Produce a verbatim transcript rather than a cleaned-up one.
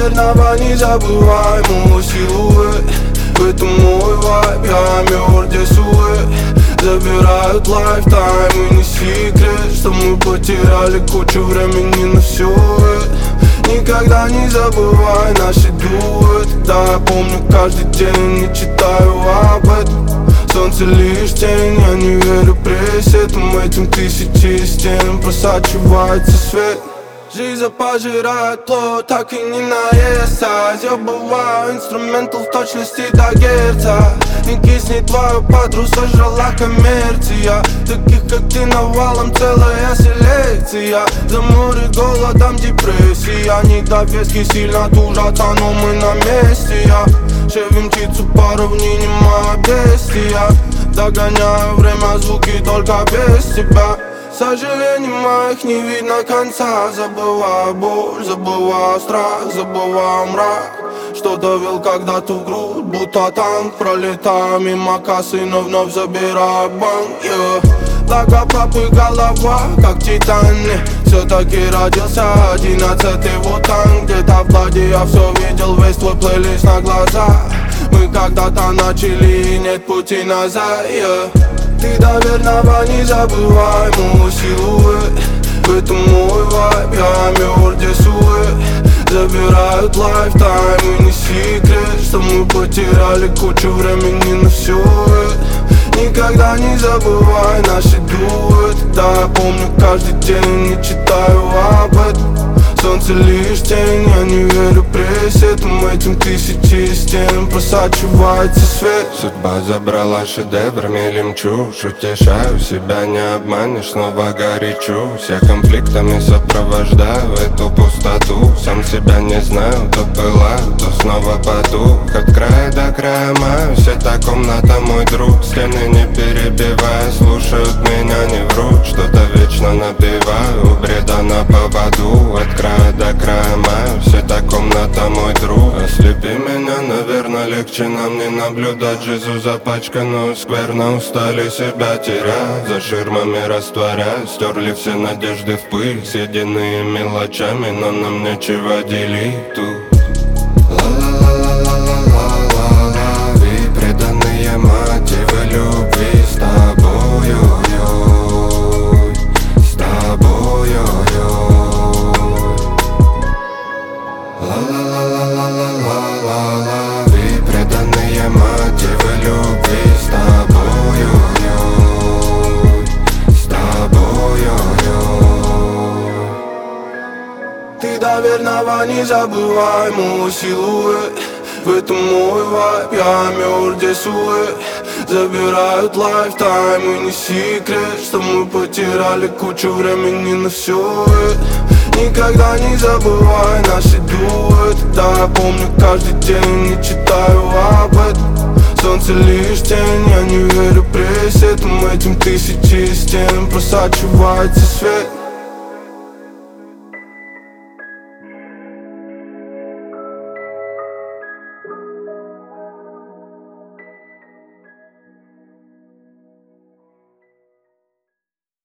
верного незабываемого силуэт. В этом мой вайб, я мертв, здесь увы. Забирают лайфтайм, и не секрет, что мы потеряли кучу времени на все это. Никогда не забывай наши дуэты. Да, я помню каждый день, не читаю об этом. Солнце лишь тень, я не верю пресетам. Этим тысячи стен просачивается свет. Жизнь пожирает плоть, так и не наесться. Я бываю инструментал в точности до герца. Не кисни, твою подругу сожрала коммерция. Таких как ты навалом целая селекция. За море голодом депрессия. Недовески сильно тужатся, но мы на месте. Я шевим птицу по равнине, моя бестия. Догоняю время, звуки только без тебя. Сожалений моих не видно конца. Забываю боль, забываю страх, забываю мрак, что довел когда-то в грудь, будто танк. Пролетаю мимо кассы, но вновь забираю банк, yeah. Благо папы голова, как Титаник. Все-таки родился одиннадцатый вутанг. Где-то в ладе я все видел, весь твой плейлист на глаза. Мы когда-то начали и нет пути назад, yeah. Ты до верного незабываемого силуэт. В этом мой вайб, я мертв, здесь увы. Забирают лайфтайм, и не секрет, что мы потеряли кучу времени на все это. Никогда не забывай наши дуэты. Да, я помню каждый день, не читаю об этом. Солнце лишь тень, я не верю пресетам. Этим тысячи стен просачивается свет. Судьба забрала шедевр, мелем чушь. Утешаю себя, не обманешь, снова горячусь. Я конфликтами сопровождаю эту пустоту. Сам себя не знаю, то была, то снова паду. От края до края маюсь, эта комната мой друг. Стены не перебивая, слушают меня, не врут. Что-то вечно напеваю, бреда на поводу. От края до края маюсь, эта комната мой друг. Ослепи меня, наверное, легче нам не наблюдать. Жизнь запачканную скверно, устали себя терять. За ширмами растворясь, стерли все надежды в пыль. Съеденные мелочами, но нам нечего делить тут. Преданные мотивы любви с тобою, с тобою. Ла-ла-ла-ла-ла-ла-ла-ла-ла-ла-ла. Преданные мотивы любви с тобою, с тобою. Ты до верного незабываемого силуэт. В этом мой вайб, я мертв, здесь увы. Забирают лайфтайм, и не секрет, что мы потеряли кучу времени на все это. Никогда не забывай наши дуэты. Да, я помню каждый день, не читаю об этом. Солнце лишь тень, я не верю пресетам. Этим тысячи стен просачивается свет.